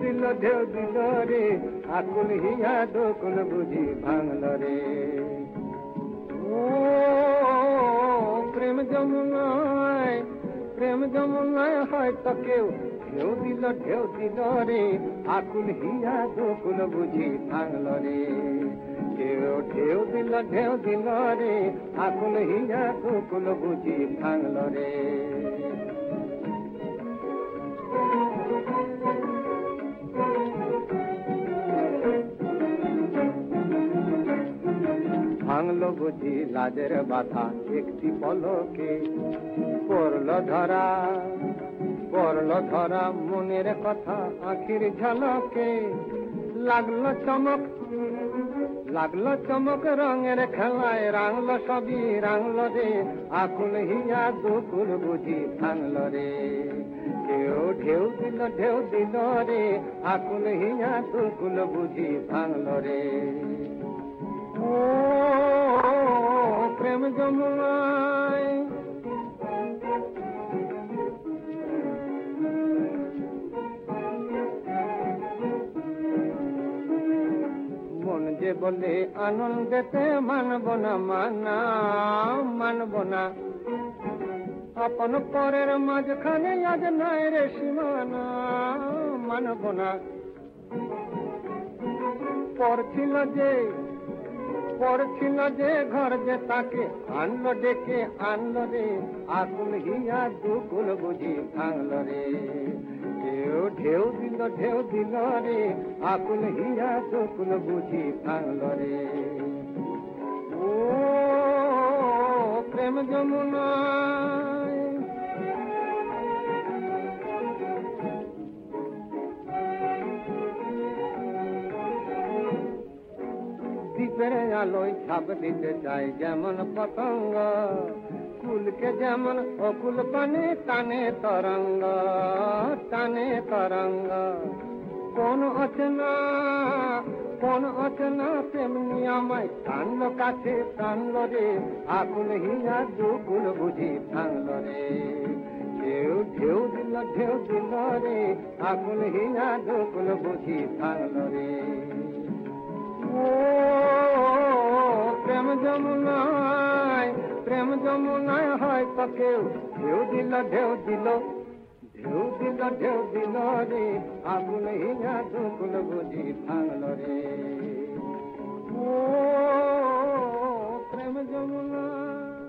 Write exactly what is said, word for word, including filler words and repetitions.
দিল ঢেউ দিল রে আকুল হিয়া দোকুল বুঝি ভাঙল রে। ও প্রেম যমুনায় প্রেম যমুনায় হয়তো কেউ ঢেউ দিল ঢেউ দিল রে আকুল হিয়া দোকুল বুঝি ভাঙল রে। কেউ ঢেউ দিল ঢেউ দিল রে আকুল হিয়া দোকুল বুঝি ভাঙল রে। ভাঙল বুঝি লাজের বাধা একটি পলকে, পড়ল ধরা পড়ল ধরা মনের কথা আখির ঝলকে। লাগলো চমক লাগলো চমক রঙের খেলায় রাঙল সবই রাঙল রে আকুল হিয়া দুকুল বুঝি ভাঙল রে। কেউ ঢেউ দিল ঢেউ দিল রে আকুল হিয়া দুকুল বুঝি ভাঙল রে। ও প্রেম যমুনায় মন যে বলে আনন্দেতে মানব না মানা মানব না, আপন পরের মাঝখানে আজ নাই রে সীমানা মানব না। পর ছিল যে পর ছিল যে ঘর যে তাকে আনলো ডেকে আনলো রে আকুল হিয়া দুকুল বুঝি ভাঙল রে। কেউ ঢেউ দিল ঢেউ দিল রে আকুল হিয়া দুকুল বুঝি ভাঙল রে। ও প্রেম যমুনায় দ্বীপের আলোয় ছাপ দিতে চাই যেমন পতঙ্গ, কুলকে যেমন অকুল পানে টানে তরঙ্গ টানে তরঙ্গ। কোন অচেনা কোন অচেনা তেমনি আমায় টানলো কাছে টানলো রে আকুল হিয়া দুকুল বুঝি ভাঙল রে। কেউ ঢেউ দিল ঢেউ দিল রে আকুল হিয়া দুকুল বুঝি ভাঙল রে। ও প্রেম যমুনায় প্রেম যমুনায় হয়তো কেউ ঢেউ দিল ঢেউ দিল ঢেউ দিল ঢেউ দিল রে আকুল হিয়া দুকুল বুঝি ভাঙল রে। ও প্রেম যমুনায়।